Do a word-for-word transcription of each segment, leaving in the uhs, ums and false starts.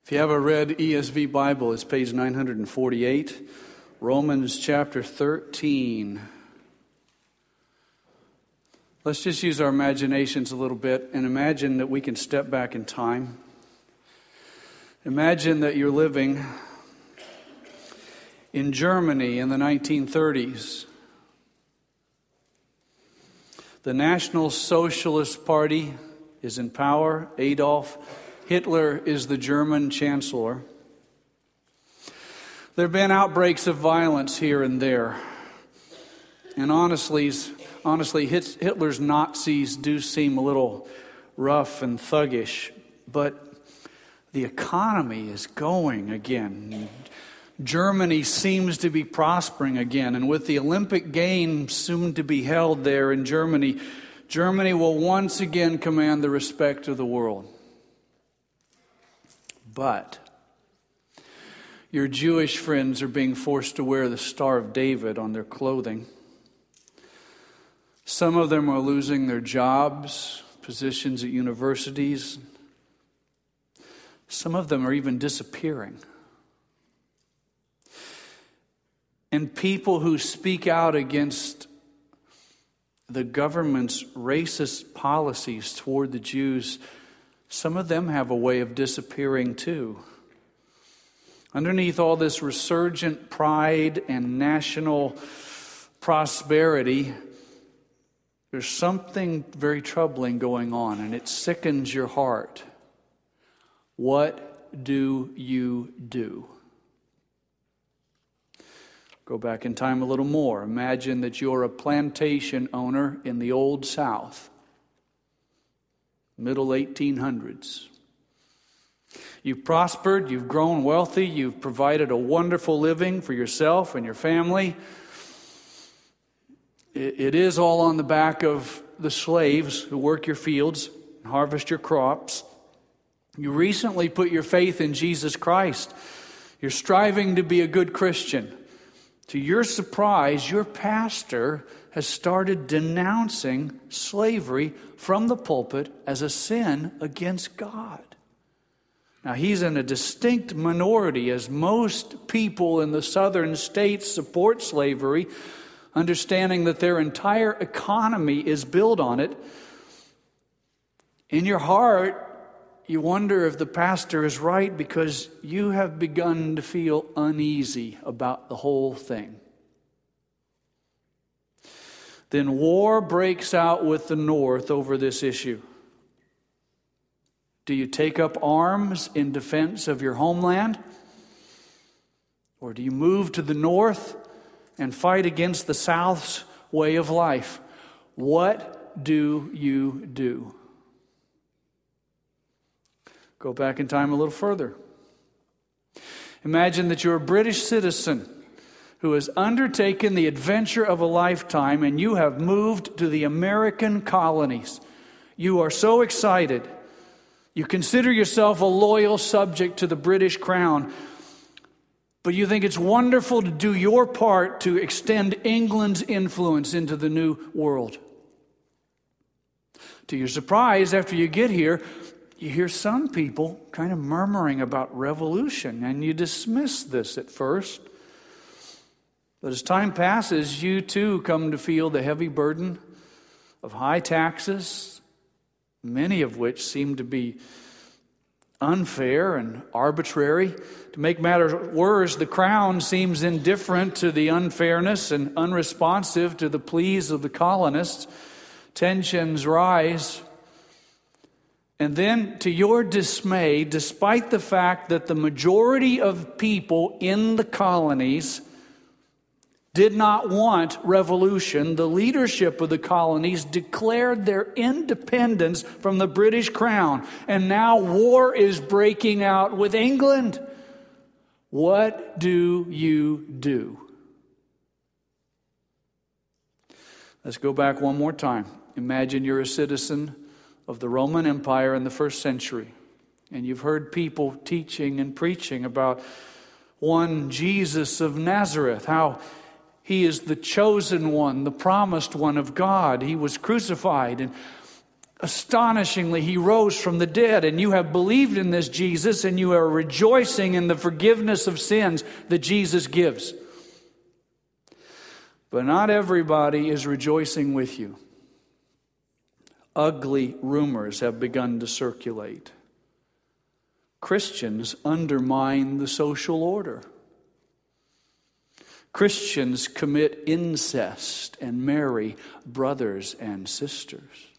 If you have a red E S V Bible, it's page nine forty-eight, Romans chapter thirteen. Let's just use our imaginations a little bit and imagine that we can step back in time. Imagine that you're living in Germany in the nineteen thirties. The National Socialist Party is in power. Adolf Hitler is the German chancellor. There have been outbreaks of violence here and there. And honestly, honestly, Hitler's Nazis do seem a little rough and thuggish, but the economy is going again. Germany seems to be prospering again, and with the Olympic Games soon to be held there in Germany, Germany will once again command the respect of the world. But your Jewish friends are being forced to wear the Star of David on their clothing. Some of them are losing their jobs, positions at universities. Some of them are even disappearing. And people who speak out against the government's racist policies toward the Jews, some of them have a way of disappearing too. Underneath all this resurgent pride and national prosperity, there's something very troubling going on, and it sickens your heart. What do you do? Go back in time a little more. Imagine that you're a plantation owner in the Old South, middle eighteen hundreds. You've prospered, you've grown wealthy, you've provided a wonderful living for yourself and your family. It is all on the back of the slaves who work your fields and harvest your crops. You recently put your faith in Jesus Christ. You're striving to be a good Christian. To your surprise, your pastor has started denouncing slavery from the pulpit as a sin against God. Now, he's in a distinct minority, as most people in the southern states support slavery, understanding that their entire economy is built on it. In your heart, you wonder if the pastor is right because you have begun to feel uneasy about the whole thing. Then war breaks out with the North over this issue. Do you take up arms in defense of your homeland? Or do you move to the North and fight against the South's way of life? What do you do? Go back in time a little further. Imagine that you're a British citizen who has undertaken the adventure of a lifetime and you have moved to the American colonies. You are so excited. You consider yourself a loyal subject to the British crown, but you think it's wonderful to do your part to extend England's influence into the new world. To your surprise, after you get here, you hear some people kind of murmuring about revolution, and you dismiss this at first. But as time passes, you too come to feel the heavy burden of high taxes, many of which seem to be unfair and arbitrary. To make matters worse, the crown seems indifferent to the unfairness and unresponsive to the pleas of the colonists. Tensions rise. And then, to your dismay, despite the fact that the majority of people in the colonies did not want revolution, the leadership of the colonies declared their independence from the British crown. And now war is breaking out with England. What do you do? Let's go back one more time. Imagine you're a citizen of the Roman Empire in the first century. And you've heard people teaching and preaching about one Jesus of Nazareth, how he is the chosen one, the promised one of God. He was crucified, and Astonishingly, he rose from the dead, and you have believed in this Jesus, and you are rejoicing in the forgiveness of sins that Jesus gives. But not everybody is rejoicing with you. Ugly rumors have begun to circulate. Christians undermine the social order. Christians commit incest and marry brothers and sisters.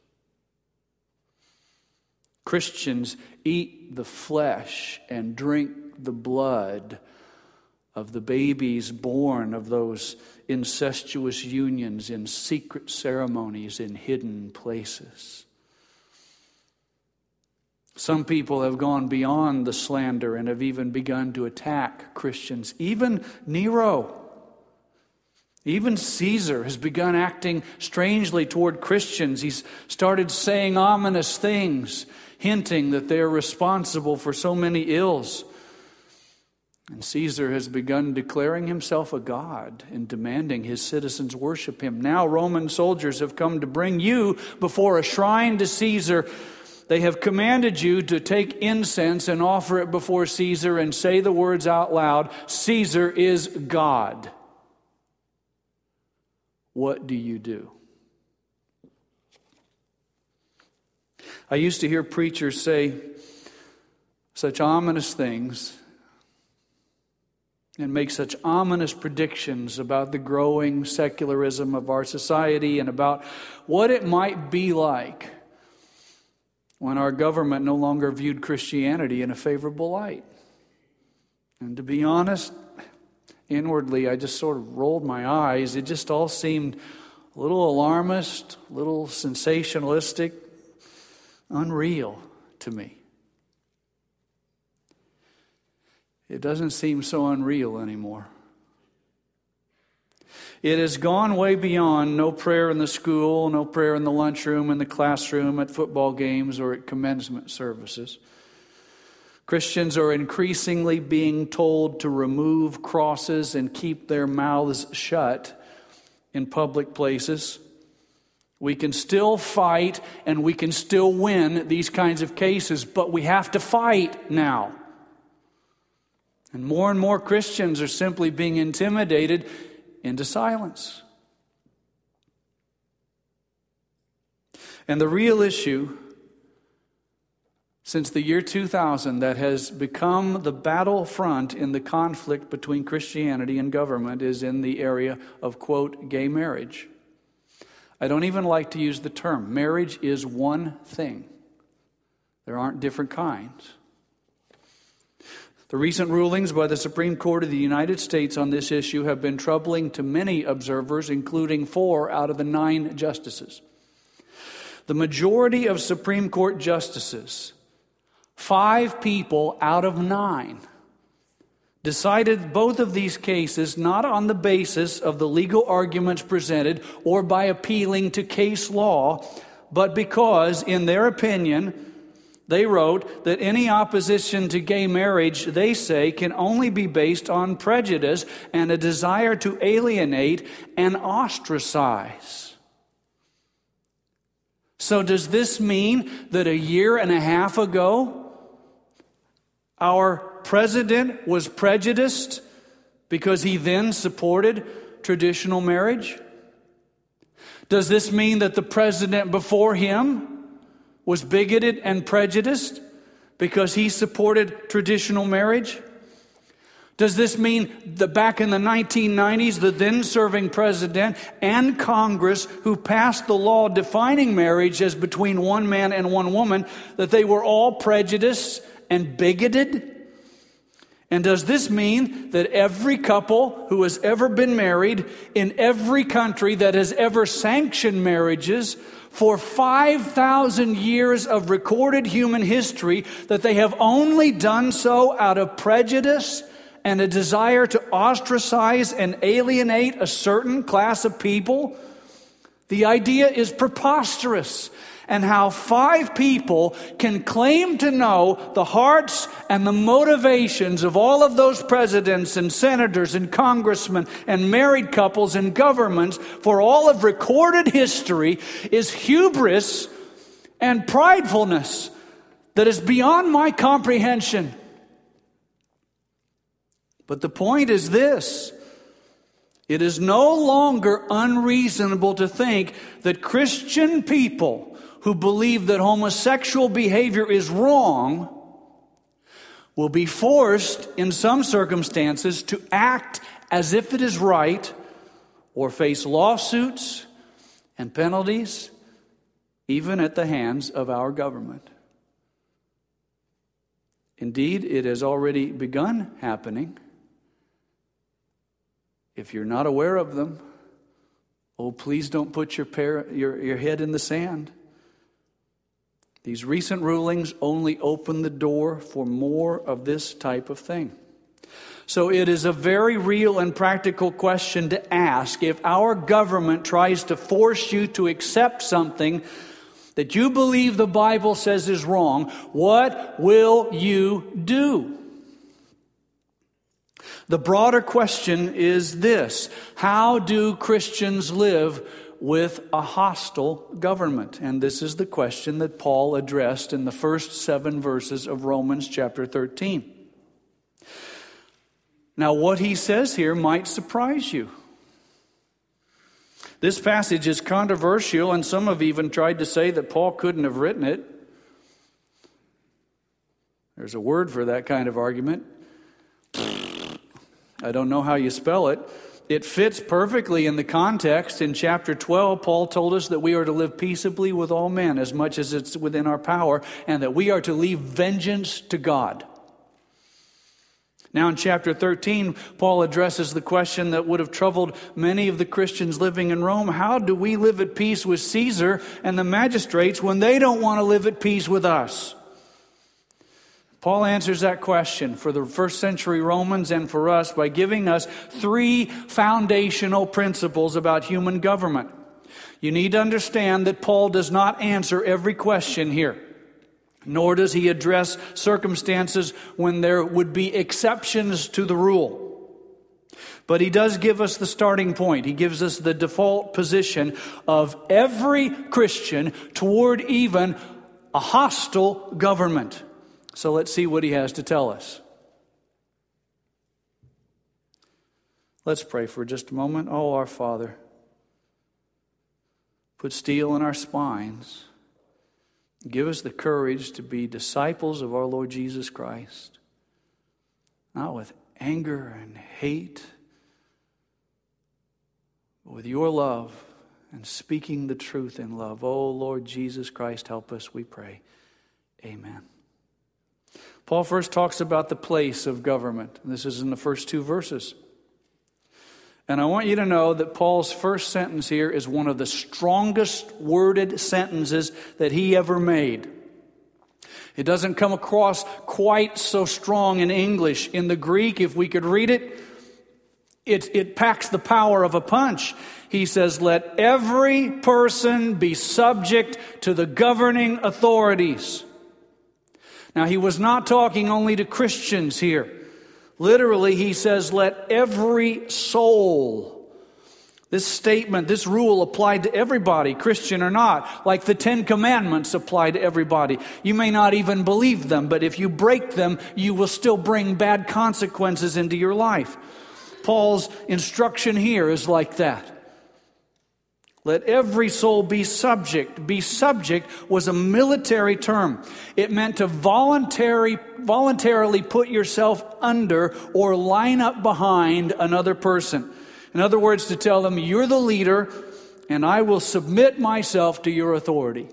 Christians eat the flesh and drink the blood of the babies born of those incestuous unions in secret ceremonies in hidden places. Some people have gone beyond the slander and have even begun to attack Christians. Even Nero, even Caesar has begun acting strangely toward Christians. He's started saying ominous things, hinting that they're responsible for so many ills. And Caesar has begun declaring himself a god and demanding his citizens worship him. Now Roman soldiers have come to bring you before a shrine to Caesar. They have commanded you to take incense and offer it before Caesar and say the words out loud, "Caesar is God." What do you do? I used to hear preachers say such ominous things and make such ominous predictions about the growing secularism of our society and about what it might be like when our government no longer viewed Christianity in a favorable light. And to be honest, inwardly, I just sort of rolled my eyes. It just all seemed a little alarmist, a little sensationalistic, unreal to me. It doesn't seem so unreal anymore. It has gone way beyond no prayer in the school, no prayer in the lunchroom, in the classroom, at football games, or at commencement services. Christians are increasingly being told to remove crosses and keep their mouths shut in public places. We can still fight and we can still win these kinds of cases, but we have to fight now. And more and more Christians are simply being intimidated into silence. And the real issue since the year two thousand that has become the battlefront in the conflict between Christianity and government is in the area of, quote, gay marriage. I don't even like to use the term. Marriage is one thing. There aren't different kinds. The recent rulings by the Supreme Court of the United States on this issue have been troubling to many observers, including four out of the nine justices. The majority of Supreme Court justices, five people out of nine, decided both of these cases not on the basis of the legal arguments presented or by appealing to case law, but because, in their opinion, they wrote that any opposition to gay marriage, they say, can only be based on prejudice and a desire to alienate and ostracize. So does this mean that a year and a half ago, our president was prejudiced because he then supported traditional marriage? Does this mean that the president before him was bigoted and prejudiced because he supported traditional marriage? Does this mean that back in the nineteen nineties, the then serving president and Congress who passed the law defining marriage as between one man and one woman, that they were all prejudiced and bigoted? And does this mean that every couple who has ever been married in every country that has ever sanctioned marriages for five thousand years of recorded human history, that they have only done so out of prejudice and a desire to ostracize and alienate a certain class of people? The idea is preposterous. And how five people can claim to know the hearts and the motivations of all of those presidents and senators and congressmen and married couples and governments for all of recorded history is hubris and pridefulness that is beyond my comprehension. But the point is this: it is no longer unreasonable to think that Christian people who believe that homosexual behavior is wrong will be forced in some circumstances to act as if it is right, or face lawsuits and penalties, even at the hands of our government. Indeed, it has already begun happening. If you're not aware of them, oh, please don't put your, par- your, your head in the sand. These recent rulings only open the door for more of this type of thing. So it is a very real and practical question to ask: if our government tries to force you to accept something that you believe the Bible says is wrong, what will you do? The broader question is this: how do Christians live with a hostile government? And this is the question that Paul addressed in the first seven verses of Romans chapter thirteen. Now, what he says here might surprise you. This passage is controversial, and some have even tried to say that Paul couldn't have written it. There's a word for that kind of argument. I don't know how you spell it. It fits perfectly in the context. In chapter twelve, Paul told us that we are to live peaceably with all men as much as it's within our power, and that we are to leave vengeance to God. Now in chapter thirteen, Paul addresses the question that would have troubled many of the Christians living in Rome: how do we live at peace with Caesar and the magistrates when they don't want to live at peace with us? Paul answers that question for the first century Romans and for us by giving us three foundational principles about human government. You need to understand that Paul does not answer every question here, nor does he address circumstances when there would be exceptions to the rule. But he does give us the starting point. He gives us the default position of every Christian toward even a hostile government. So let's see what he has to tell us. Let's pray for just a moment. Oh, our Father, put steel in our spines. Give us the courage to be disciples of our Lord Jesus Christ, not with anger and hate, but with your love and speaking the truth in love. Oh, Lord Jesus Christ, help us, we pray. Amen. Paul first talks about the place of government. This is in the first two verses. And I want you to know that Paul's first sentence here is one of the strongest worded sentences that he ever made. It doesn't come across quite so strong in English. In the Greek, if we could read it, it, it packs the power of a punch. He says, let every person be subject to the governing authorities. Now, he was not talking only to Christians here. Literally, he says, let every soul. This statement, this rule applied to everybody, Christian or not, like the Ten Commandments apply to everybody. You may not even believe them, but if you break them, you will still bring bad consequences into your life. Paul's instruction here is like that. Let every soul be subject. Be subject was a military term. It meant to voluntary, voluntarily put yourself under or line up behind another person. In other words, to tell them, you're the leader and I will submit myself to your authority.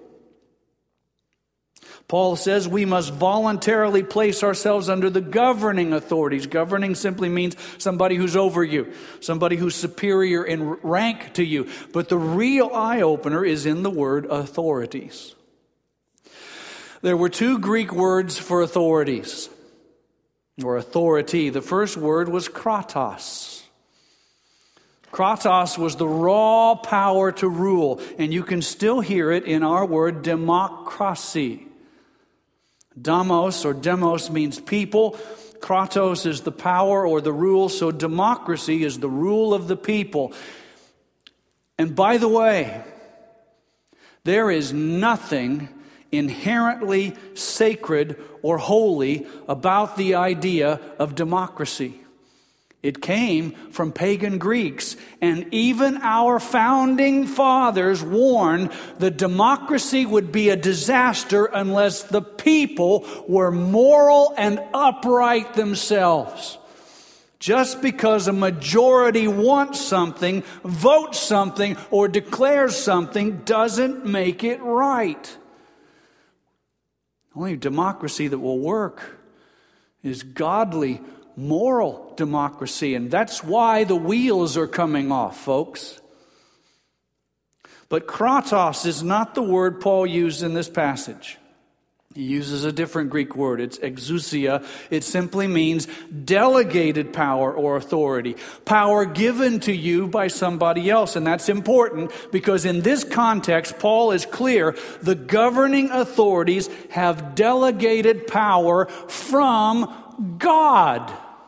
Paul says we must voluntarily place ourselves under the governing authorities. Governing simply means somebody who's over you, somebody who's superior in rank to you. But the real eye-opener is in the word authorities. There were two Greek words for authorities, or authority. The first word was kratos. Kratos was the raw power to rule, and you can still hear it in our word democracy. Damos or demos means people. Kratos is the power or the rule, so democracy is the rule of the people. And by the way, there is nothing inherently sacred or holy about the idea of democracy. It came from pagan Greeks, and even our founding fathers warned that democracy would be a disaster unless the people were moral and upright themselves. Just because a majority wants something, votes something, or declares something doesn't make it right. The only democracy that will work is godly, moral democracy, and that's why the wheels are coming off, folks. But kratos is not the word Paul used in this passage. He uses a different Greek word. It's exousia. It simply means delegated power or authority. Power given to you by somebody else. And that's important because in this context, Paul is clear. The governing authorities have delegated power from God.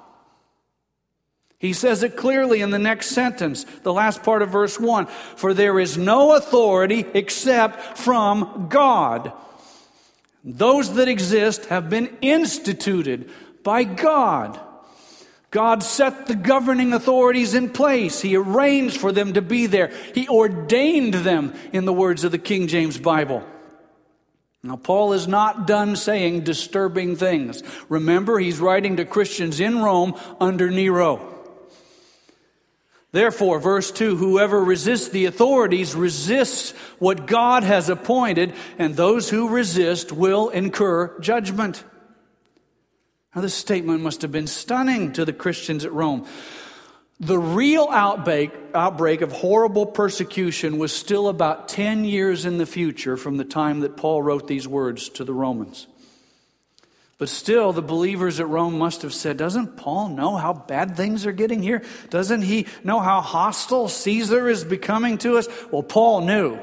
He says it clearly in the next sentence, the last part of verse one. For there is no authority except from God. Those that exist have been instituted by God. God set the governing authorities in place. He arranged for them to be there. He ordained them, in the words of the King James Bible. Now, Paul is not done saying disturbing things. Remember, he's writing to Christians in Rome under Nero. Therefore, verse two, whoever resists the authorities resists what God has appointed, and those who resist will incur judgment. Now, this statement must have been stunning to the Christians at Rome. The real outbreak, outbreak of horrible persecution was still about ten years in the future from the time that Paul wrote these words to the Romans. But still, the believers at Rome must have said, doesn't Paul know how bad things are getting here? Doesn't he know how hostile Caesar is becoming to us? Well, Paul knew.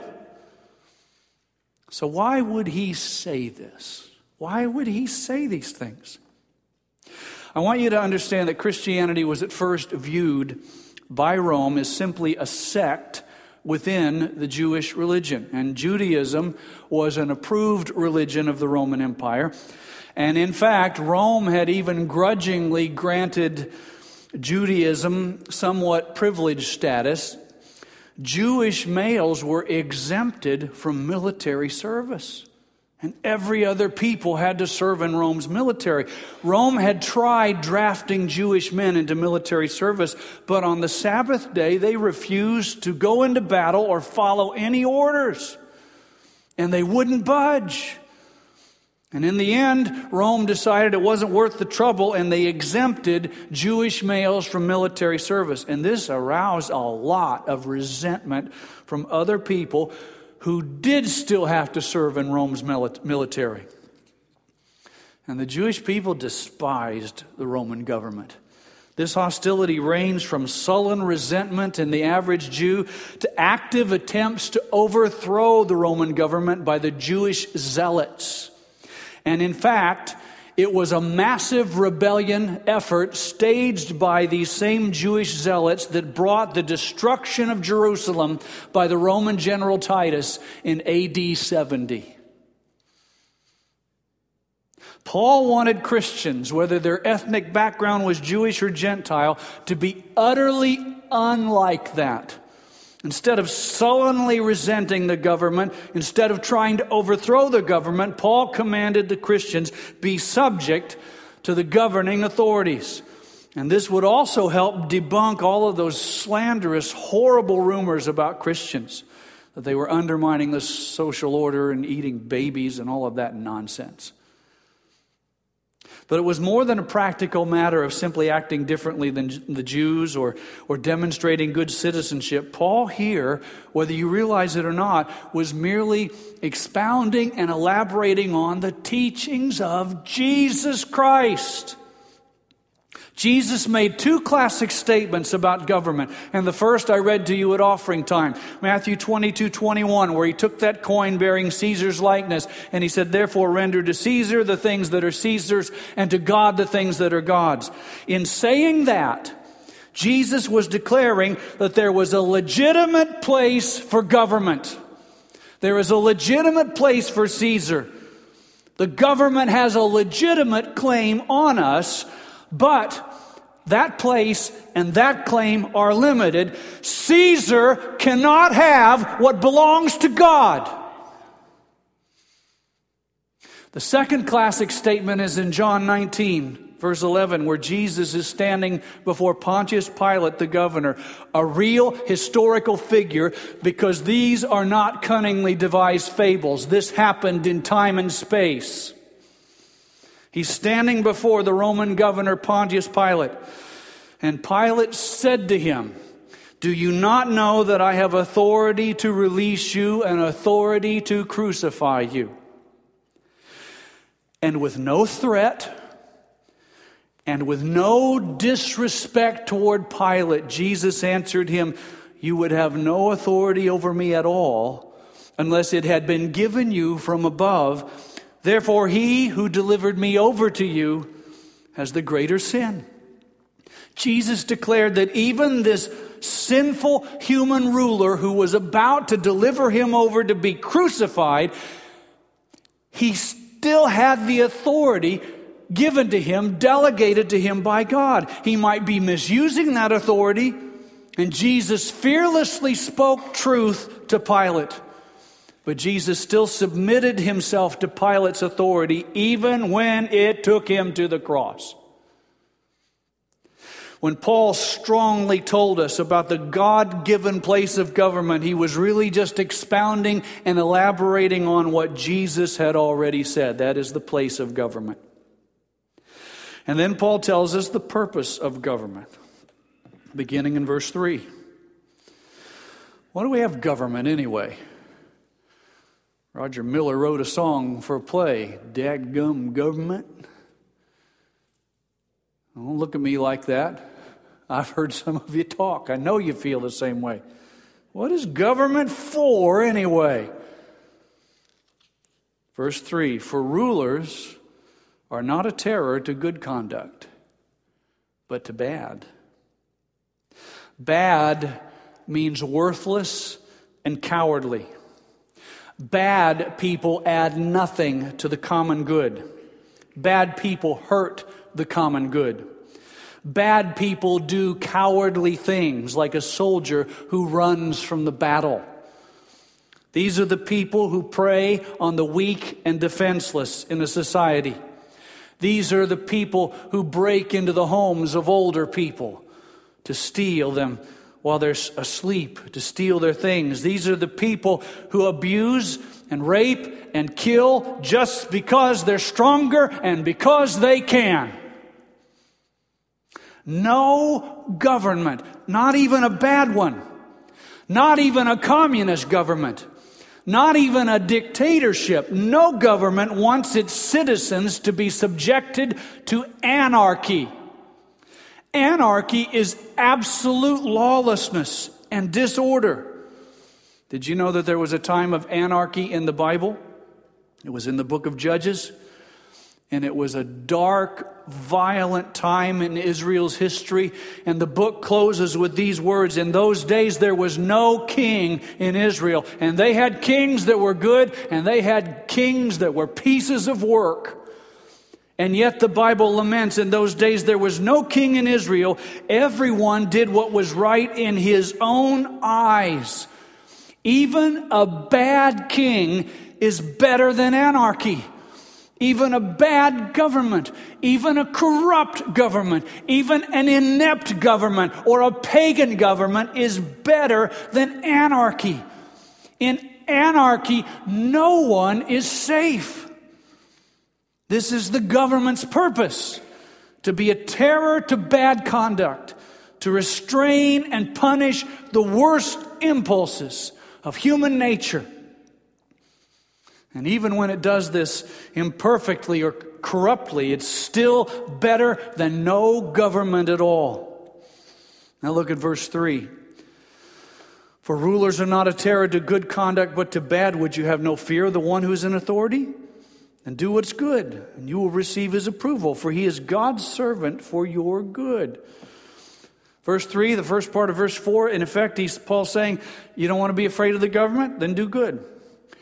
So why would he say this? Why would he say these things? I want you to understand that Christianity was at first viewed by Rome as simply a sect within the Jewish religion. And Judaism was an approved religion of the Roman Empire. And in fact, Rome had even grudgingly granted Judaism somewhat privileged status. Jewish males were exempted from military service. And every other people had to serve in Rome's military. Rome had tried drafting Jewish men into military service, but on the Sabbath day, they refused to go into battle or follow any orders. And they wouldn't budge. And in the end, Rome decided it wasn't worth the trouble, and they exempted Jewish males from military service. And this aroused a lot of resentment from other people who did still have to serve in Rome's military. And the Jewish people despised the Roman government. This hostility ranged from sullen resentment in the average Jew to active attempts to overthrow the Roman government by the Jewish zealots. And in fact, it was a massive rebellion effort staged by these same Jewish zealots that brought the destruction of Jerusalem by the Roman general Titus in A D seventy. Paul wanted Christians, whether their ethnic background was Jewish or Gentile, to be utterly unlike that. Instead of sullenly resenting the government, instead of trying to overthrow the government, Paul commanded the Christians be subject to the governing authorities. And this would also help debunk all of those slanderous, horrible rumors about Christians, that they were undermining the social order and eating babies and all of that nonsense. But it was more than a practical matter of simply acting differently than the Jews or, or demonstrating good citizenship. Paul here, whether you realize it or not, was merely expounding and elaborating on the teachings of Jesus Christ. Jesus made two classic statements about government. And the first I read to you at offering time. Matthew twenty-two twenty-one, where he took that coin bearing Caesar's likeness. And he said, therefore render to Caesar the things that are Caesar's, and to God the things that are God's. In saying that, Jesus was declaring that there was a legitimate place for government. There is a legitimate place for Caesar. The government has a legitimate claim on us, but that place and that claim are limited. Caesar cannot have what belongs to God. The second classic statement is in John nineteen, verse eleven, where Jesus is standing before Pontius Pilate, the governor, a real historical figure, because these are not cunningly devised fables. This happened in time and space. He's standing before the Roman governor Pontius Pilate, and Pilate said to him, "Do you not know that I have authority to release you and authority to crucify you?" And with no threat and with no disrespect toward Pilate, Jesus answered him, "You would have no authority over me at all unless it had been given you from above. Therefore, he who delivered me over to you has the greater sin." Jesus declared that even this sinful human ruler who was about to deliver him over to be crucified, he still had the authority given to him, delegated to him by God. He might be misusing that authority, and Jesus fearlessly spoke truth to Pilate. But Jesus still submitted himself to Pilate's authority, even when it took him to the cross. When Paul strongly told us about the God-given place of government, he was really just expounding and elaborating on what Jesus had already said. That is the place of government. And then Paul tells us the purpose of government, beginning in verse three. Why do we have government anyway? Roger Miller wrote a song for a play, "Dadgum Government." Don't look at me like that. I've heard some of you talk. I know you feel the same way. What is government for anyway? Verse three, "For rulers are not a terror to good conduct, but to bad." Bad means worthless and cowardly. Bad people add nothing to the common good. Bad people hurt the common good. Bad people do cowardly things, like a soldier who runs from the battle. These are the people who prey on the weak and defenseless in a society. These are the people who break into the homes of older people to steal them while they're asleep, to steal their things. These are the people who abuse and rape and kill just because they're stronger and because they can. No government, not even a bad one, not even a communist government, not even a dictatorship, no government wants its citizens to be subjected to anarchy. Anarchy is absolute lawlessness and disorder. Did you know that there was a time of anarchy in the Bible? It was in the book of Judges. And it was a dark, violent time in Israel's history. And the book closes with these words: "In those days there was no king in Israel." And they had kings that were good, and they had kings that were pieces of work. And yet the Bible laments, in those days there was no king in Israel. Everyone did what was right in his own eyes. Even a bad king is better than anarchy. Even a bad government, even a corrupt government, even an inept government or a pagan government is better than anarchy. In anarchy, no one is safe. This is the government's purpose: to be a terror to bad conduct, to restrain and punish the worst impulses of human nature. And even when it does this imperfectly or corruptly, it's still better than no government at all. Now look at verse three. "For rulers are not a terror to good conduct, but to bad. Would you have no fear of the one who is in authority? And do what's good, and you will receive his approval, for he is God's servant for your good." Verse three, the first part of verse four, in effect, he's Paul's saying, you don't want to be afraid of the government? Then do good.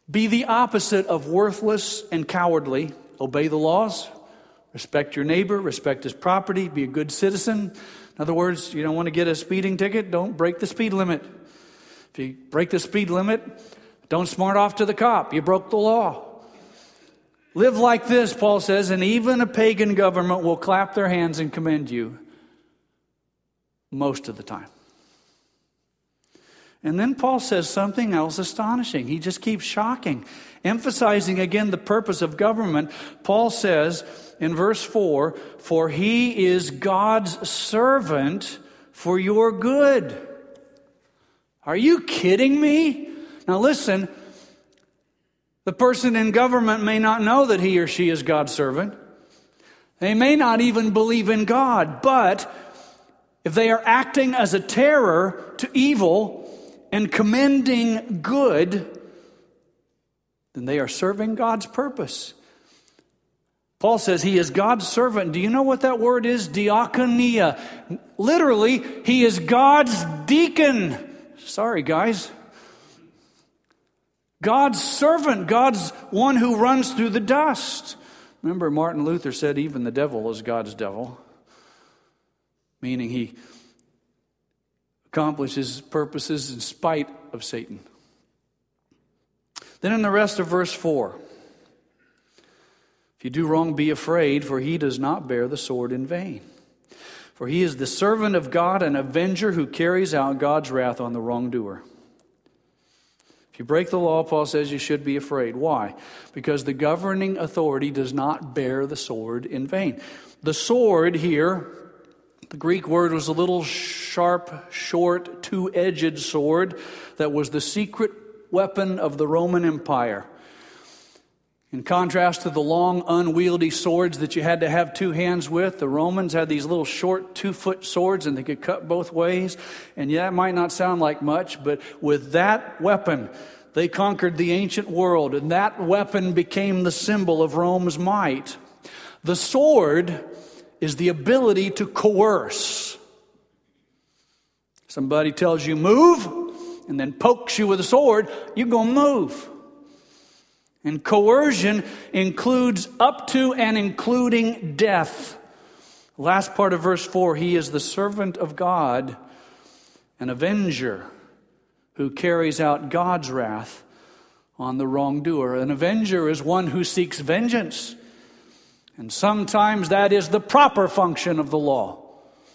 Be the opposite of worthless and cowardly. Obey the laws. Respect your neighbor. Respect his property. Be a good citizen. In other words, you don't want to get a speeding ticket, don't break the speed limit. If you break the speed limit, don't smart off to the cop. You broke the law. Live like this, Paul says, and even a pagan government will clap their hands and commend you most of the time. And then Paul says something else astonishing. He just keeps shocking. Emphasizing again the purpose of government, Paul says in verse four, for he is God's servant for your good. Are you kidding me? Now listen, the person in government may not know that he or she is God's servant. They may not even believe in God, but if they are acting as a terror to evil and commending good, then they are serving God's purpose. Paul says he is God's servant. Do you know what that word is? Diakonia. Literally, he is God's deacon. Sorry, guys. God's servant. God's one who runs through the dust. Remember, Martin Luther said even the devil is God's devil. Meaning he accomplishes purposes in spite of Satan. Then in the rest of verse four, if you do wrong, be afraid, for he does not bear the sword in vain. For he is the servant of God, an avenger who carries out God's wrath on the wrongdoer. If you break the law, Paul says you should be afraid. Why? Because the governing authority does not bear the sword in vain. The sword here, the Greek word was a little sharp, short, two-edged sword that was the secret weapon of the Roman Empire. In contrast to the long, unwieldy swords that you had to have two hands with, the Romans had these little short two-foot swords and they could cut both ways. And yeah, it might not sound like much, but with that weapon, they conquered the ancient world. And that weapon became the symbol of Rome's might. The sword is the ability to coerce. Somebody tells you move and then pokes you with a sword, you're going to move. And coercion includes up to and including death. Last part of verse four, he is the servant of God, an avenger who carries out God's wrath on the wrongdoer. An avenger is one who seeks vengeance. And sometimes that is the proper function of the law.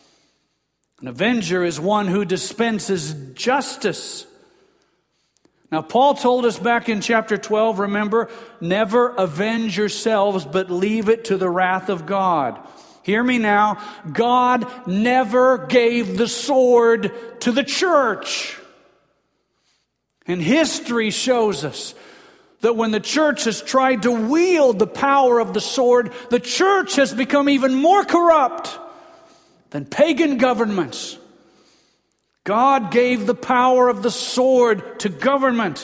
An avenger is one who dispenses justice. Now, Paul told us back in chapter twelve, remember, never avenge yourselves, but leave it to the wrath of God. Hear me now. God never gave the sword to the church. And history shows us that when the church has tried to wield the power of the sword, the church has become even more corrupt than pagan governments. God gave the power of the sword to government.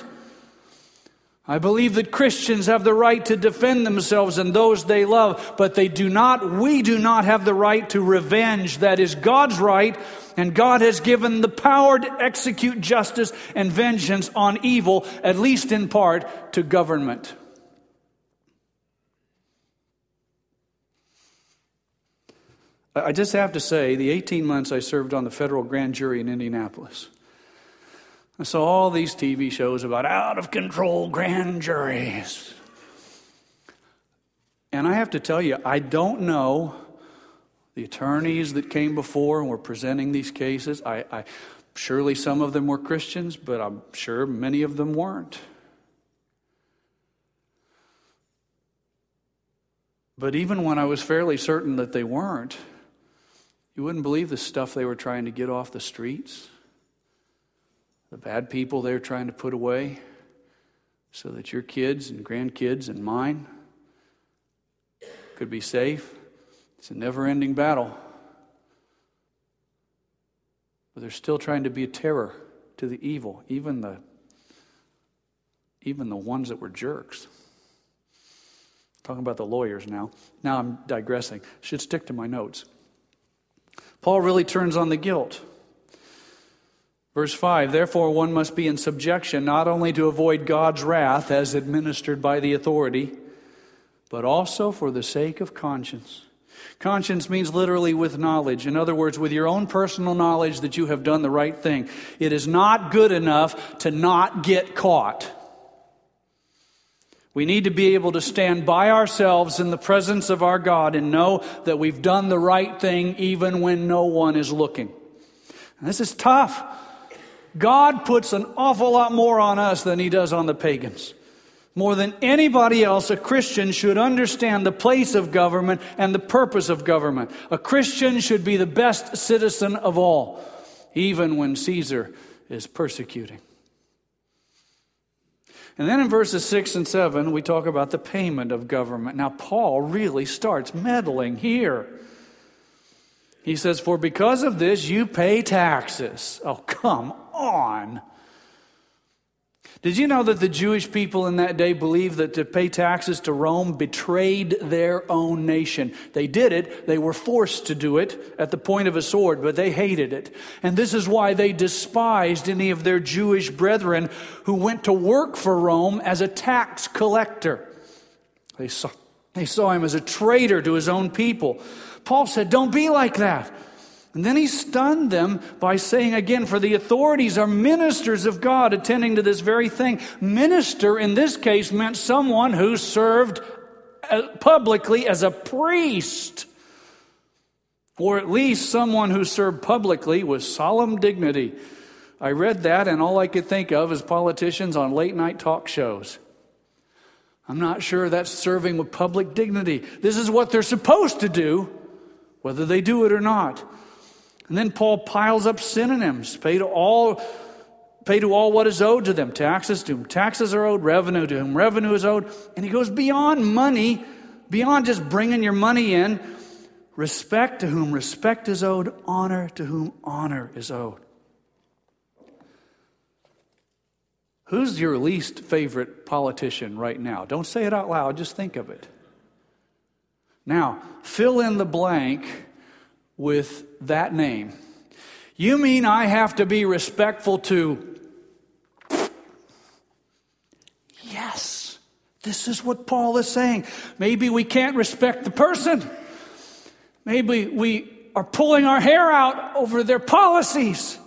I believe that Christians have the right to defend themselves and those they love, but they do not, we do not have the right to revenge. That is God's right, and God has given the power to execute justice and vengeance on evil, at least in part, to government. I just have to say, the eighteen months I served on the federal grand jury in Indianapolis, I saw all these T V shows about out-of-control grand juries. And I have to tell you, I don't know the attorneys that came before and were presenting these cases. I, I surely some of them were Christians, but I'm sure many of them weren't. But even when I was fairly certain that they weren't, you wouldn't believe the stuff they were trying to get off the streets. The bad people they were trying to put away so that your kids and grandkids and mine could be safe. It's a never-ending battle. But they're still trying to be a terror to the evil, even the, even the ones that were jerks. Talking about the lawyers now. Now I'm digressing. Should stick to my notes. Paul really turns on the guilt. Verse five, therefore one must be in subjection, not only to avoid God's wrath as administered by the authority, but also for the sake of conscience. Conscience means literally with knowledge. In other words, with your own personal knowledge that you have done the right thing. It is not good enough to not get caught. We need to be able to stand by ourselves in the presence of our God and know that we've done the right thing even when no one is looking. And this is tough. God puts an awful lot more on us than He does on the pagans. More than anybody else, a Christian should understand the place of government and the purpose of government. A Christian should be the best citizen of all, even when Caesar is persecuting. And then in verses six and seven, we talk about the payment of government. Now, Paul really starts meddling here. He says, for because of this, you pay taxes. Oh, come on. Did you know that the Jewish people in that day believed that to pay taxes to Rome betrayed their own nation? They did it. They were forced to do it at the point of a sword, but they hated it. And this is why they despised any of their Jewish brethren who went to work for Rome as a tax collector. They saw, they saw him as a traitor to his own people. Paul said, don't be like that. And then he stunned them by saying again, for the authorities are ministers of God attending to this very thing. Minister in this case meant someone who served publicly as a priest. Or at least someone who served publicly with solemn dignity. I read that and all I could think of is politicians on late night talk shows. I'm not sure that's serving with public dignity. This is what they're supposed to do, whether they do it or not. And then Paul piles up synonyms. Pay to all, pay to all what is owed to them. Taxes to whom taxes are owed. Revenue to whom revenue is owed. And he goes beyond money, beyond just bringing your money in. Respect to whom respect is owed. Honor to whom honor is owed. Who's your least favorite politician right now? Don't say it out loud. Just think of it. Now, fill in the blank with that name. You mean I have to be respectful to? Yes, this is what Paul is saying. Maybe we can't respect the person. Maybe we are pulling our hair out over their policies.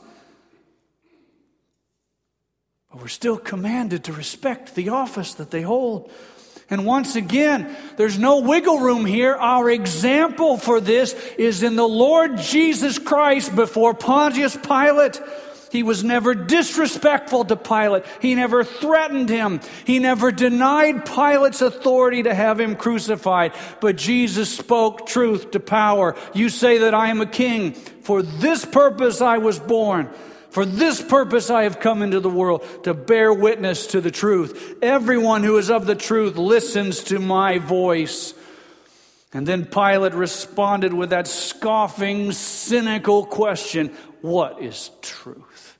But we're still commanded to respect the office that they hold. And once again, there's no wiggle room here. Our example for this is in the Lord Jesus Christ before Pontius Pilate. He was never disrespectful to Pilate. He never threatened him. He never denied Pilate's authority to have him crucified. But Jesus spoke truth to power. You say that I am a king. For this purpose I was born. For this purpose I have come into the world, to bear witness to the truth. Everyone who is of the truth listens to my voice. And then Pilate responded with that scoffing, cynical question, what is truth?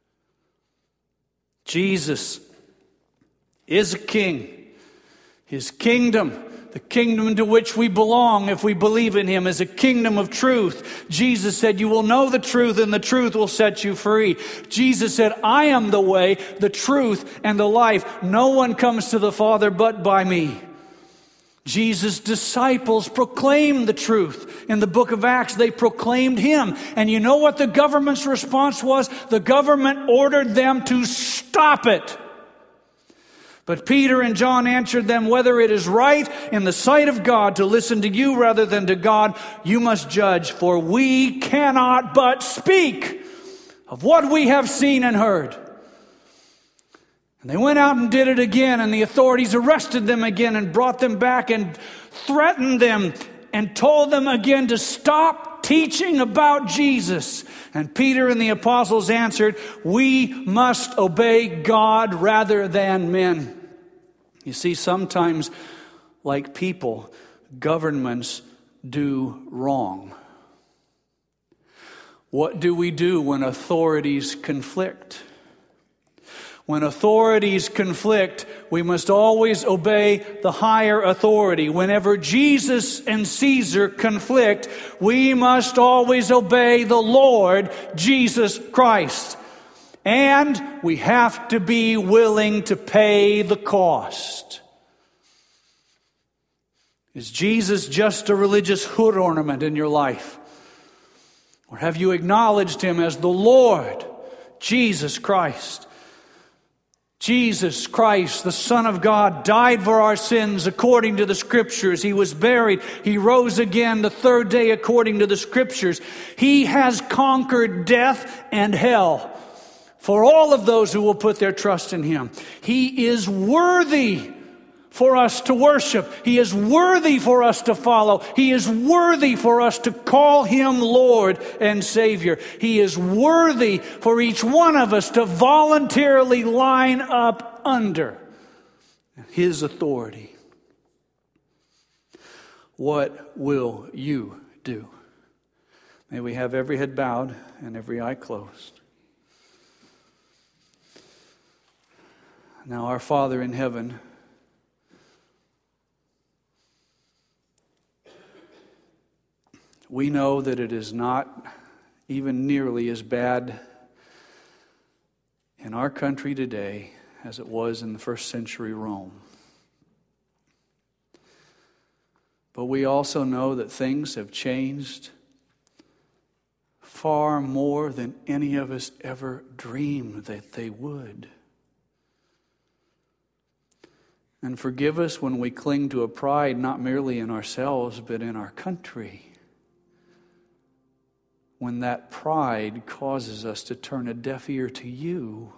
Jesus is a king. His kingdom, the kingdom to which we belong if we believe in Him, is a kingdom of truth. Jesus said, you will know the truth and the truth will set you free. Jesus said, I am the way, the truth, and the life. No one comes to the Father but by me. Jesus' disciples proclaimed the truth. In the book of Acts, they proclaimed Him. And you know what the government's response was? The government ordered them to stop it. But Peter and John answered them, whether it is right in the sight of God to listen to you rather than to God, you must judge, for we cannot but speak of what we have seen and heard. And they went out and did it again, and the authorities arrested them again and brought them back and threatened them and told them again to stop teaching about Jesus. And Peter and the apostles answered, we must obey God rather than men. You see, sometimes, like people, governments do wrong. What do we do when authorities conflict? When authorities conflict, we must always obey the higher authority. Whenever Jesus and Caesar conflict, we must always obey the Lord Jesus Christ. And we have to be willing to pay the cost. Is Jesus just a religious hood ornament in your life? Or have you acknowledged Him as the Lord, Jesus Christ? Jesus Christ, the Son of God, died for our sins according to the Scriptures. He was buried. He rose again the third day according to the Scriptures. He has conquered death and hell for all of those who will put their trust in Him. He is worthy for us to worship. He is worthy for us to follow. He is worthy for us to call Him Lord and Savior. He is worthy for each one of us to voluntarily line up under His authority. What will you do? May we have every head bowed and every eye closed. Now, our Father in heaven, we know that it is not even nearly as bad in our country today as it was in the first century Rome. But we also know that things have changed far more than any of us ever dreamed that they would. And forgive us when we cling to a pride not merely in ourselves but in our country. When that pride causes us to turn a deaf ear to You.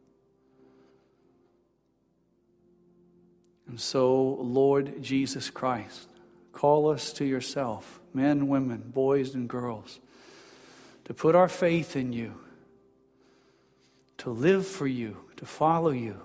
And so, Lord Jesus Christ, call us to Yourself, men, women, boys, and girls, to put our faith in You, to live for You, to follow You.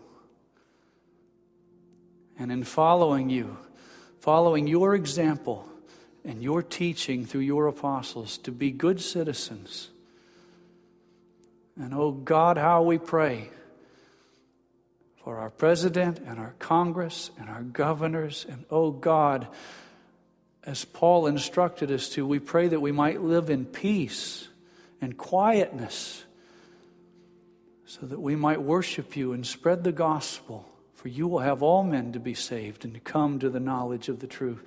And in following You, following Your example and Your teaching through Your apostles, to be good citizens. And oh God, how we pray for our president and our Congress and our governors. And oh God, as Paul instructed us to, we pray that we might live in peace and quietness so that we might worship You and spread the gospel. For You will have all men to be saved and to come to the knowledge of the truth.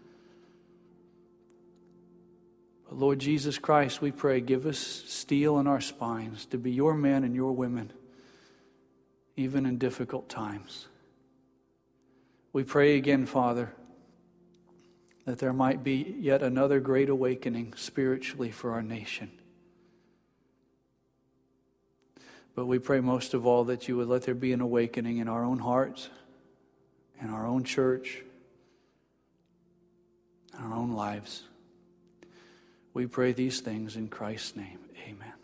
But Lord Jesus Christ, we pray, give us steel in our spines to be Your men and Your women, even in difficult times. We pray again, Father, that there might be yet another great awakening spiritually for our nation. But we pray most of all that You would let there be an awakening in our own hearts, in our own church, in our own lives. We pray these things in Christ's name. Amen.